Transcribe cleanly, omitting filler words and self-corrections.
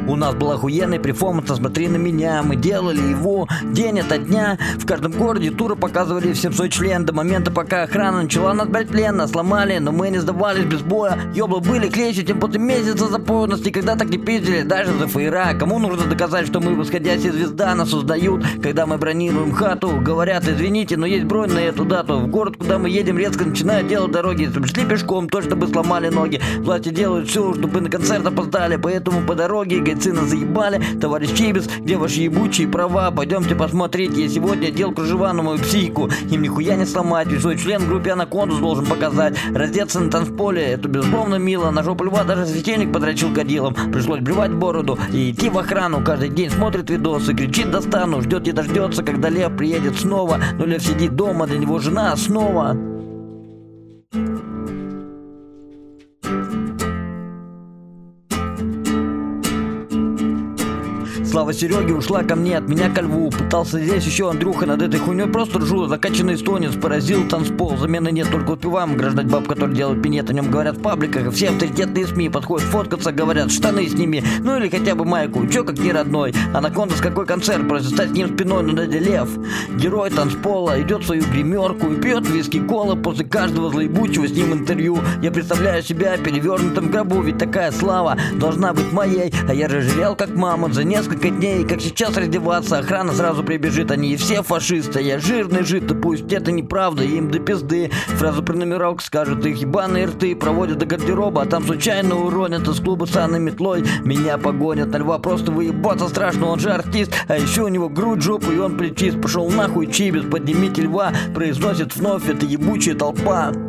У нас был охуенный перформанс, смотри на меня. Мы делали его день ото дня. В каждом городе туры показывали всем свой член. До момента, пока охрана начала нас брать плен. Нас сломали, но мы не сдавались без боя. Ёбла были клещи, тем после месяца запойность. Никогда так не пиздили, даже за фейра. Кому нужно доказать, что мы восходящая звезда? Нас создают, когда мы бронируем хату. Говорят, извините, но есть бронь на эту дату. В город, куда мы едем, резко начинают делать дороги. Если бы шли пешком, то чтобы сломали ноги. Власти делают все, чтобы на концерт опоздали. Поэтому по дороге гайцы нас заебали. Товарищ Чибис, где ваши ебучие права? Пойдемте посмотреть. Я сегодня делал кружева на мою психику. Им нихуя не сломать. Ведь свой член в группе Анакондус должен показать. Раздеться на танцполе, это безусловно мило. На жопу льва даже священник подрочил кадилом. Пришлось блевать бороду и идти в охрану. Каждый день смотрит видосы, кричит достану. Ждет не дождется, когда лев приедет снова. Но лев сидит дома, для него жена снова. Слава Сереги ушла ко мне, от меня ко льву. Пытался здесь еще Андрюха, над этой хуйней просто ржу. Закачанный эстонец поразил танцпол. Замены нет, только успеваем граждать баб, которые делают пинет. О нем говорят в пабликах, все авторитетные СМИ подходят фоткаться, говорят, штаны сними. Ну или хотя бы майку, чё как не родной. Анакондас какой концерт, просит стать с ним спиной, но дядя Лев, герой танцпола, идет в свою гримерку и пьет виски кола после каждого злоебучего с ним интервью. Я представляю себя перевернутым в гробу, ведь такая слава должна быть моей. А я же жалел как мамонт за несколько дней, как сейчас раздеваться, охрана сразу прибежит, они все фашисты, я жирный жид, и пусть это неправда, им до пизды. Фразу про номерок скажут их ебаные рты, проводят до гардероба, а там случайно уронят из клуба санной метлой. Меня погонят, на льва просто выебаться страшно, он же артист, а еще у него грудь, жопу и он плечист. Пошел нахуй Чибис, поднимите льва, произносит вновь эта ебучая толпа.